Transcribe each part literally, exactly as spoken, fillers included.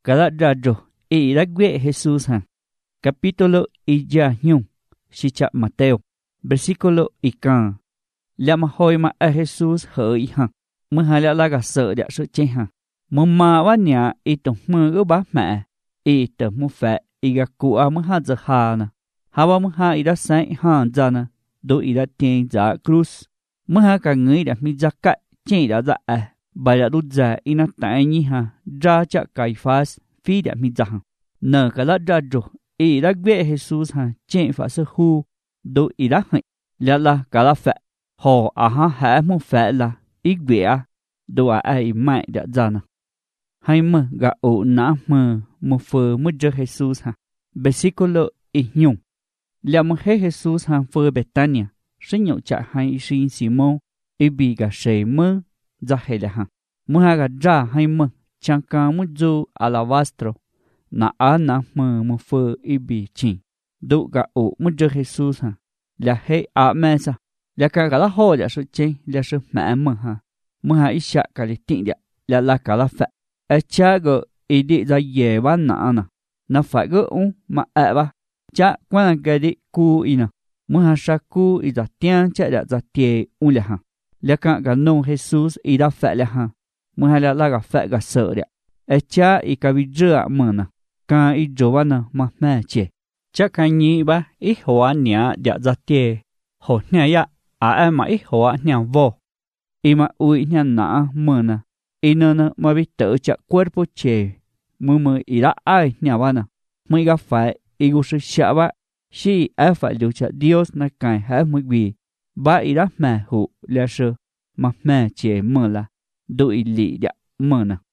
Cada rayo y la gue Jesús ha. Capítulo y ya nhung. Sicha Mateo. Versículo y can. Lạ mà hồi mà a Jesús hỡi ha. Mơ hà lạ la gà sợ đạ sợ chê ha. Mơ mà vá nhà y tổng mơ gỡ bá mẹ. Y tờ mơ phẹ y gà cụ à mơ hà giờ hà nà. Hà bá mơ hà y đã sáng hà ra nà. Đô y đã tiền giá cruz. Mơ hà cả người đã mi giá cãi chê đã dạ à. Bà đã đút ra y nà tại nhi ha. Ra chạ cài phás phi đã mi giá ha. Nờ cả lạ ra rô. Y đã ghê Jesus ha. Chê phá sơ hù. Đô y đã hạnh. Lạ là cả lạ phẹ. Họ à ha hả mô phẹ là ít vẽ đồ à ai mẹ đã ra nè. Hay mơ gà ổ nã mơ mô phơ mô dơ Jesus ha. Versículo y nhung. Lạ mô hê Jesus ha phơ Betania. Sẽ nhậu chạ hay xin Simon. Y bì gà sê mơ ra hê lạ ha. Mô ha gà ra hay mơ. Chẳng ca mô dô alabastro. Nà á nã mơ mô phơ y bì chinh. Đồ gà ổ mô dơ Jesus ha. Là hê á mẹ sa. Là cả gà lá hô là sự chênh, là sự mẹ mơ ha. Mơ ha ít xạ cả lý tịnh địa, là là cả lá phẹ. Ê chá gỡ ý đi ra dề bá nạ nà. Nà phải gỡ ung mà ẹ bá. Chá quan là gà đi cú ý nà. Mơ ha xa cú ý ra tiên chá đã ra tìa ung lẹ ha. Là cả gà nông Jesus ý đã phẹ lẹ ha. Mơ ha là là gà phẹ gà sợ địa. Ê chá ý cả vi dơ ạ mơ nà. Cả ý dô bá nà mà mẹ chê. Chá cả nhị bá ý hóa nhã đã ra tìa. Hổ nhã yá. À em mà ít hóa nhàng vô. Y mà ui nhàng nã mơ nà. Y nơ nơ mà bị tớ chạc cuerpo chê. Mơ mơ y đã ai nhà bà nà. Mơ y gà phải y gù sư xạ bá. Xí ai phải lưu chạc Dios nà cài hả mơ bì. Bá y đã mẹ hụ lẽ sư. Mà mẹ chê mơ là. Đô y lị đạ mơ nà.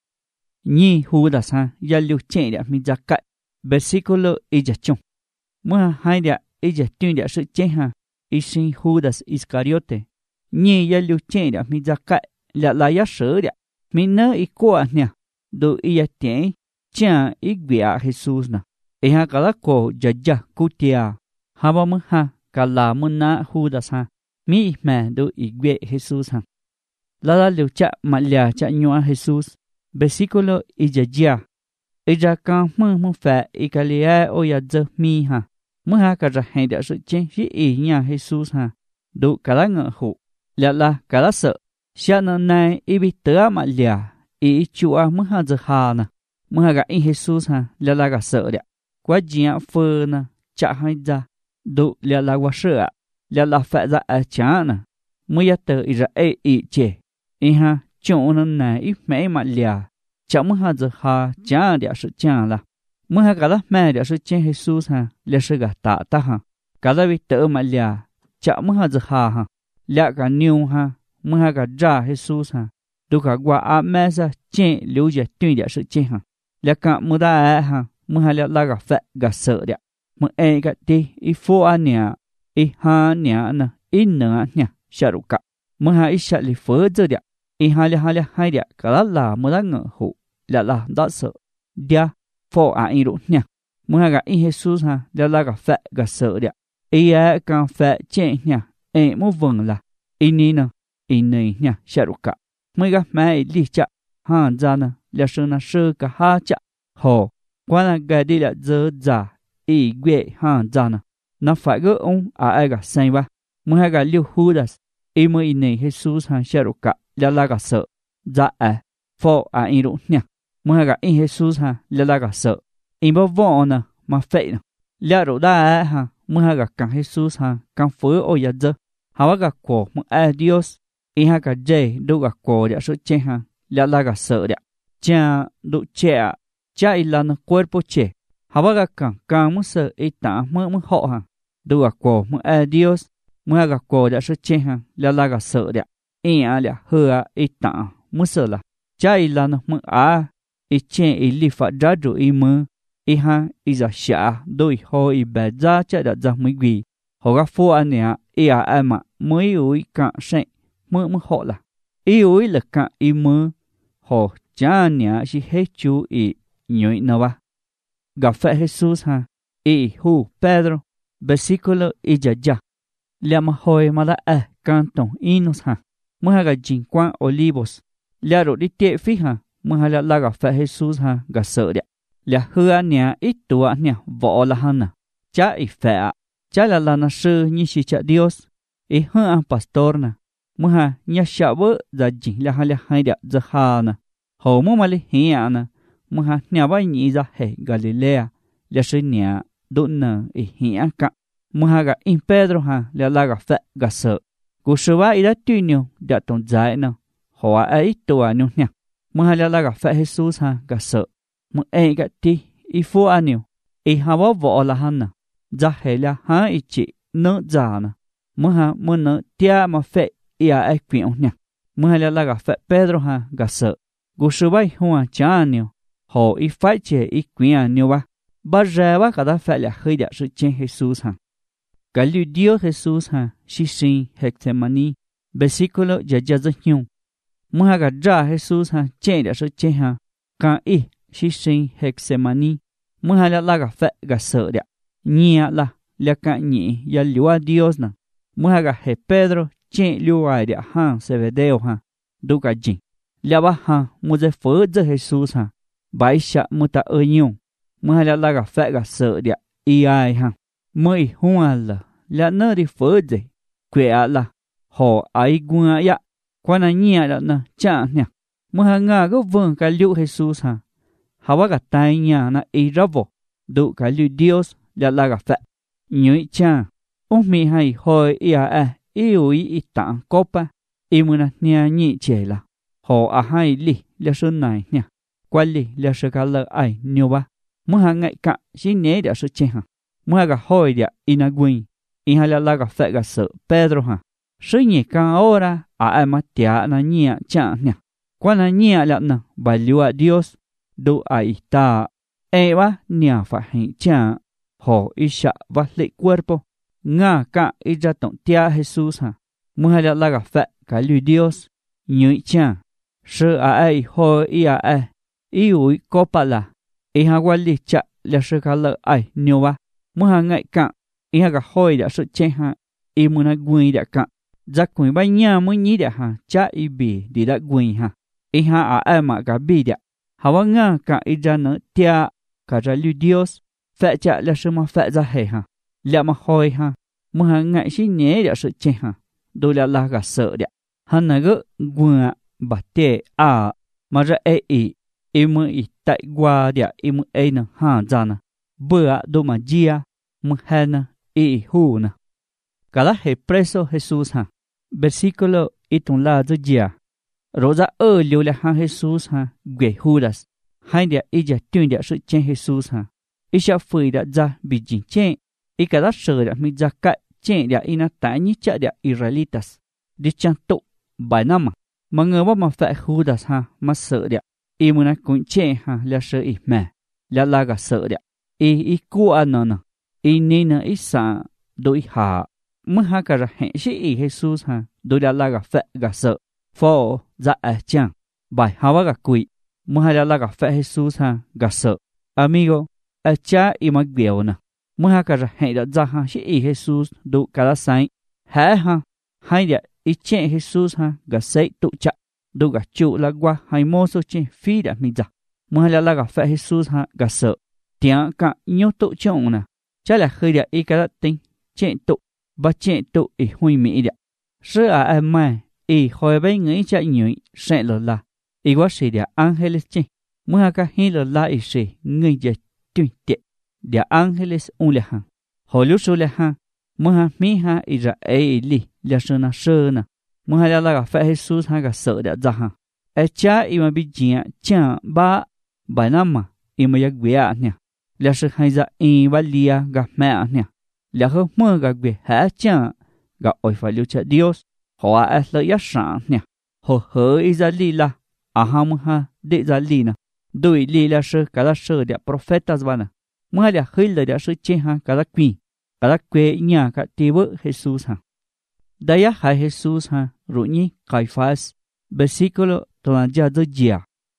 Nhi hù đà xa. Yà lưu chê đạ mi giá cạnh. Versículo y giá chung. Mơ hai đạ y giá tuyên đạ sự chê hà. Y sinh Judas Iscariote. Nhi ya lưu chê đã mi ra cãi. Lạ là ya sớ đã. Mi nơ y qua nè. Đồ y ya tiếng. Chà y vĩa Jesus nè. Y ha cả lá cổ ya ya cụ tia. Ha ba mơ ha. Cả là mơ na Judas ha. Mi mẹ đồ y vĩa Jesus ha. Lạ là lưu chạ mà lìa chạ nhua Jesus. Versículo y ya ya. Y ra càng mơ mơ phẹ y cả lìa o ya dơ mi ha. Mơ ha cả ra hay đã sự chênh phía ý nhà Jesus ha. Đủ cả lá ngợ hụ. Lạ là cả lá sợ. Xa nợ này y bị tớ mà lìa. Y chua mơ ha dơ hà nè. Mơ ha gà y Jesus ha. Lạ là gà sợ đạ. Quá dìa phơ nè. Chạ hay ra. Đủ lạ là quá sợ ạ. Lạ là phẹ ra à chá nè. Mơ ya tớ y ra ê y chê. Y ha chỗ nợ này y mẹ mà lìa. Chạ mơ ha dơ hà chá đạ sự chá là. Mơ ha cả lá mẹ đã sự chênh Jesus ha. Lẽ sự gà tạ ta ha. Cả lá bị tớ mà lìa. Chạ mơ ha dơ hà ha. Lẽ cả niu ha. Mơ ha cả ra Jesus ha. Đồ cả quả á mẹ sa chênh lưu dạy tuyên đã sự chênh ha. Lẽ cả mơ đá á ha. Mơ ha lẽ là gà phẹ gà sợ đạ. Mơ ê gà tì. Y phô á nè. Y ha nè nè. Y nè nè. Xa rủ cả. Mơ ha y xa lì phớ dơ đạ. Y ha lẽ ha lẽ hai đạ. Cả lá là mơ đá ngờ hụ. Lẽ là đã sợ. Đia. Phô á y rủ nè. Mơ ha gà y Jesus ha. Lẽ là gà phẹ gà sợ đạ. Y á càng phẹ chê nè. Ê mô vâng là. Y ní nè. Y ní nè. Xa rủ cả. Mơ gà mẹ y lì chạ. Hàn ra nè. Lẽ sư nà sư cả ha chạ. Hồ. Qua nà gà đi lạ dơ giả. Y ghê hàn ra nè. Nà phải gỡ ông á ai gà xanh ba. Mơ ha gà liu Judas. Y mơ y ní Jesus ha. Xa rủ cả. Lẽ là gà sợ. Dạ á. Phô á y rủ nè. Mơ ha gà y Jesus ha. Lẽ là gà sợ. Y bó võ nè. Mà phệ nè. Lẽ rủ đá á ha. Mơ ha gà càng Jesus ha. Càng phớ ô yà dơ. Hà bá gà cổ mơ á Dios. Y ha gà dê. Đô gà cổ đạ sự chê ha. Lẽ là gà sợ đạ. Chà đô chê ạ. Chà y là nè cuerpo chê. Hà bá gà càng càng mơ sợ y tả mơ mơ họ ha. Đô gà cổ mơ á Dios. Mơ ha gà cổ đạ sự chê ha. Lẽ là gà sợ đạ. Y á lẽ hơ á y tả mơ sợ là. Chà y là nè mơ á. Y chê y lì phá ra rủ y mơ. Y ha y giả xả đôi hồ y bè ra chả đã ra mấy quỷ. Họ gác phô anh nè y à em ạ mới ủi cạn sạch mơ mơ họ là. Y ủi là cạn y mơ. Họ chả nè chỉ hết chú y nhoi nà ba. Gặp phép Jesus ha. Y hù Pedro. Versículo y giả giả. Lẹ mà hồi mà đã ế can tổng inos ha. Mơ ha gà jìn quang olivos. Lẹ rổ đi tiệ phí ha. Mơ ha lẹ là gặp phép Jesus ha. Gà sợ đẹ. Lẽ hứa nè ít tuổi nè võ là hăng nè. Chá ý phẹ, chá là là nà sư như xì chá Dios. Ý hứa ăn pastor nè. Mùa hà nhá xạ vỡ ra dình là hà lẽ hai đẹp ra hà nè. Hồ mùa mà lì hì ạ nè. Mùa hà nè bái nhị ra hệ Galilea. Lẽ sư nè đốt nè ý hì ạ cả. Mùa hà gà in Pedro hà lẽ là gà phẹ gà sợ. Cú sư bá ý đã tuy nhiều đã tổng giải nè. Hồ á ấy tùa nhiều nè. Mùa hà lẽ là gà phẹ Jesus hà gà sợ. Mùa ấy gà tí ý phô á nhiều. Ý hà bó võ là hà nè. Ra hệ là hà ý chị nỡ giả nè. Mùa hà mùa nỡ tia mà phẹ ý á ấy quyện nè. Mùa hà lẽ là gà phẹ Pedro hà gà sợ. Cú sư bá hoa chá nhiều. Hồ ý phải chế ý quyện nhiều bá. Bá ra bá cả đã phẹ là hơi đẹp sự chênh Jesus hà. Cả lưu Dios Jesus ha, si sinh Gethsemani, versículo ya ya rất nhiều. Mùa hà gà ra Jesus ha, chê đã sự chê ha, cả ý si sinh Gethsemani, mùa hà là gà phẹ gà sợ đẹp. Nhẹ là, là cả nhị ya lưu Dios nè. Mùa hà gà hệ Pedro, chê lưu ai đẹp ha, Zebedeo ha, đủ cả dình. Là bà ha, mùa dây phớ dơ Jesus ha, bái xạ mùa ta ơi nhiều. Mùa hà là gà phẹ gà sợ đẹp, ý ai ha. Mới hoa là là nơi đi phở gì quẹ là họ ai qua ya quan anh nhẹ là nè chả nè mà hàng ngà có vương cái liệu Jesus ha họ bắt cái tay nhà na ý ra vô đủ cái liệu Dios là là cái phật nhớ cha ông mi hay hồi ia à yêu ý tặng copa im na nia nhị chế là họ à hay li là sơn này nè quan li là sự cái lợi ai nhiều ba mà hàng ngày cả chỉ nhớ để sự chế ha mùa gà hồi địa inagui, in hay là gà phê gà sợ Pedro ha. Sư nhị càng ora, à em mà tia na nhẹ chẳng nè. Qua na nhẹ là nè, bài lưu Dios, đủ ai ta. Ê ba, nhẹ phải hành chẳng. Hồ isha va lệ cuerpo. Nga cả ý ra tổng tia Jesus ha. Mùa hay là gà phê gà lưu Dios, nhớ chẳng. Sư à ai hồi ý à ai, ý ui có bà là. Ý hà qua lì chạ là sư gà lợi ai nhiều ba. Mùa hà ngại cạn, ý hà gà hoi đã sự chê hà, ý mùa hà quỳ đã cạn, giá quỳ bái nhà mới nhí đã hà, chá ý bì đi đã quỳ hà, ý hà à ai mà gà bì đã, hà wá ngà cạn ý ra nở tia, cả ra lưu Dios, phẹ chạ là sự mà phẹ ra hề hà, lẹ mà hoi hà, mùa hà ngại xí nhé đã sự chê hà, đôi là là gà sợ đã, hà nà gỡ quỳ bà tê à, mà ra ê ý, ý mùa ý tại qua đã ý mùa ê nà hà ra nà. Bữa đô mà gia, mùa hèn y hù nè. Cả là hệ preso Jesus ha. Versículo itong la do gia. Rồi ra ơ liu là hàng Jesus ha. Gue Judas. Hai địa y gia tuyên địa sự chen Jesus ha. Y xa phơi đã ra bị dính chen. Y cả là sợ đã mi ra cãi chen địa y na tái như chạ địa Israelitas. Đi chăng tụ bài năm mà. Mà ngờ bác mà phải Judas ha. Mà sợ địa. Y mùa na cũng chen ha. Là sợ y mẹ. Là là gà sợ địa. Y y cua nè nè, y nê nè y sa đôi hạ, mới ha cả hệ sĩ y Jesus ha, đôi là là gà phệ gà sợ, phô dạ à chăng, bài ha gà quỷ, mới ha là gà phệ Jesus ha, gà sợ, amigo, à cha y mà biểu nè, mới ha cả hệ đã ra ha sĩ y Jesus đôi cả là sai, hả ha, hai địa y chê Jesus ha, gà say tụ chạ, đôi gà trụ là qua hai mô số chê phi đã mi ra, mới ha là gà phệ Jesus ha, gà sợ. Tiếng cả nhiều tụ trọng nè, chả là khơi địa y cả tinh, chẹn tụ, và chẹn tụ y huy mỹ địa. Sư à em mai, y hồi bây người chạy nhụy, sẽ lỡ là, y quá sĩ địa angeles chê, mùa hà ca hi lỡ là y sĩ, người dạy tuyên tiện, địa angeles ung lệ hàng. Hồi lúc số lệ hàng, mùa hà mi hà y ra ê y li, lệ sư nà sư nè, mùa hà là gà phép Jesus hà gà sợ địa ra hàng. Ê chá y mà bị dịa, chá ba, bài năm mà, y mà yak bia nè. Là sự hay ra y và lia gặp mẹ nè. Là không mơ gặp việc hả chả. Gặp ôi phải lưu trợ Dios. Họ à lợi giá sản nè. Họ hớ y ra li là. À ha mơ ha đệ ra li nè. Đôi li là sự cả là sự đẹp prophetas bà nè. Mơ là khơi lời đã sự chê ha cả là quỷ. Cả là quê nhà cả tì vợ Jesus ha. Đây á hai Jesus ha. Rủ nhi Caiphas. Versículo toàn ra dơ dìa.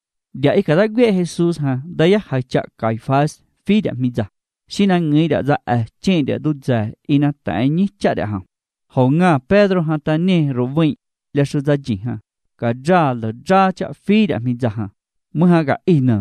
Để ý cả là quê Jesus ha. Đây á hai chạ Caiphas. Phi đã mi ra, xin anh người đã ra à trên để đút ra, ina tại nhí chả đã hỏng. Họ ngà Pedro ha ta nè rồi vậy, là sự ra gì ha, cả ra là ra chả phi đã mi ra ha, mưa ha cả ina,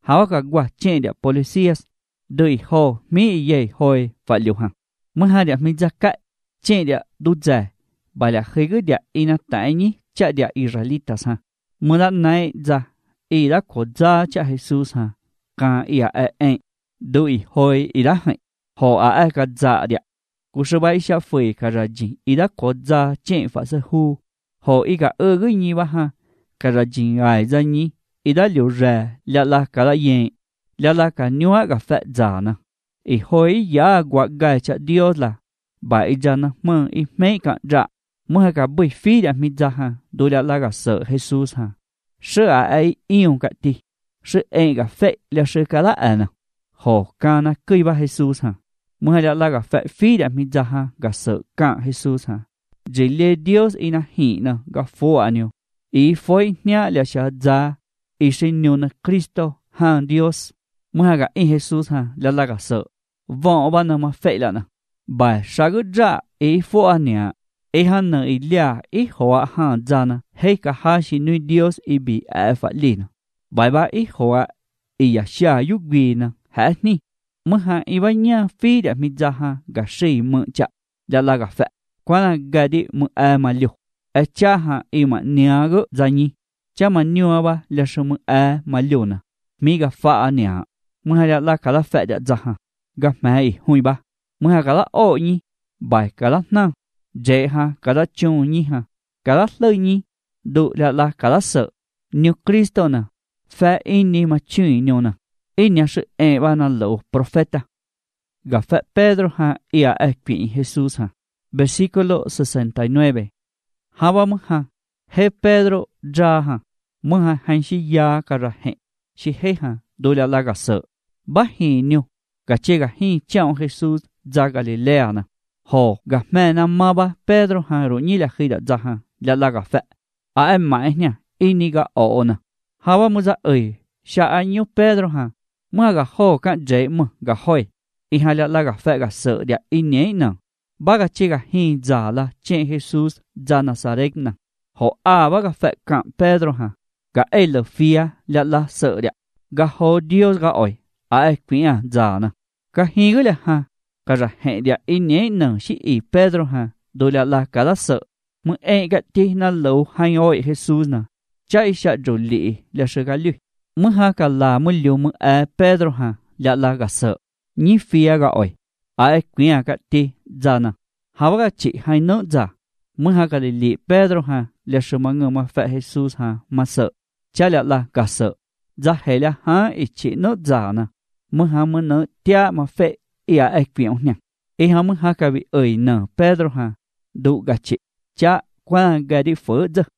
háo cả quả trên địa policies đời hồ mỹ dây hồi và liều hàngมื่อหาเดียมิจักกะเจเดียดูใจบาลาเคยก็เดียอินาตายนี้จะเดียอิสราเอลิตาฮะเมื่อนั้นนายจะอีรักขดจะจะเยซูฮะกาอีอาเอ็นดูอีหอยอีรักให้หออาเอกัดจะเดียกุศลไปชาฟยกระจิงอีรักขดจะเจฟาเซฮูหออีกาเออก็ยี่วะฮะกระจิงไอจะนี้อีรักเหลียวแร่เลี้ยละกะละเย็นเลี้ยละกันยัวกับเฟจานะอีหอยยากว่าไกจะเดียวละบ่ายจันนะเมื่ออีไม่กันจะเมื่อกับบุยฟีดมิจาฮะดูแลละกับเสือเยซูฮะเสือไออิงกับตีเสือเองกับเฟเลี้ยเสือกันละเอ็นะหอการนะกุยว่าเยซูฮะเมื่อละละกับเฟฟีดมิจาฮะกับเสือกันเยซูฮะเจเลียดิโอสอินะฮีนะกับฟัวนิวอีฟอยเนี่ยเลี้ยชาจาอีเซนิวนะคริสโตฮันดิโอสเมื่อกับอิเยซูฮะละละกับเสือวันอบันนะมาเฟละนะบ่ายชากุจ้าอีฟัวเนี่ยอีฮันนะอีเลียอีหัวฮันจานะเฮกับฮาชินุดิโอสอีบีเอฟลีนะบ่ายบ่ายอีหัวอียาชายุกีนะเฮนี่เมื่อหาอีวันเนี่ยฟีดมิจาฮะกับชีมือจะละละกับเฟกว่านะกาดิมือเอมาลิวเอจ้าฮะอีมันเนียกุจานี่จะมันนิวว่าเลชมือเอมาลิวนะมีกับฟ้าเนี่ยเมื่อละละกับละเฟจะจ้าฮะกับแม่หุยบ้าเมื่อกะละโอ้ยี่บ่ายกะละนั่งเจฮะกะละจงยี่ฮะกะละเลยยี่ดูละละกะละเสนิวคริสโตนะแฟอินนี่มาช่วยนิวนะอินเนี่ย是เอวานาโลโปรเฟตะกับแฟเปโดรฮะอีอาเอกปีเยซูฮะ versículo sesenta y nueve ฮาวามึงฮะเฮเปโดรจาฮะมึงฮะหันชิยากะระเฮชิเฮฮะดูละละกะเสบ้าฮีนิวกะเจกะฮีเจ้าเยซูจากาลิเลานะหอกะแม่นำมาบะเปโดรฮารุนี่ละคิดะจาฮะละละกะเฟอาเอ็มมาเนี่ยอินี่กะโอนะฮาวามุซะเอยชาอันยูเปโดรฮาเมื่อกะหอกะเจมกะหอยอีฮาละละกะเฟกะเสเดียอินี่นะบากะเจกะฮีจาละเจเยซูจานาซาเรกนะหออาบากะเฟกะเปโดรฮากะเอลฟียละละเสเดียกะหอดิโอสกะออยอาเอกปีอะจานะกะฮีกะละฮะกะระเฮเดียอินเนนังชิอีเปโดรฮะดูละละกะละเสมึงเอกะตินะโลฮันโอเยซูนะใจชะจุลีละเสกะลุมึงฮะกะลามึลิวมึงเอเปโดรฮะละละกะเสนี่ฟียกะออยอาเอกปีอะกะติจานะฮาวะกะจิฮันโนจามึงฮะกะลิลิเปโดรฮะละเสมังมาเฟเยซูฮะมาเสจะละละกะเสจะเฮละฮะอิจิโนจานะมึงหามึงเนเตียมาเฟอีอาเอกปีองเนี่ยอีหามึงหากะวิเอ่ยเนเปโดรฮะดูกะจิจะกว่ากะดิเฟอจะ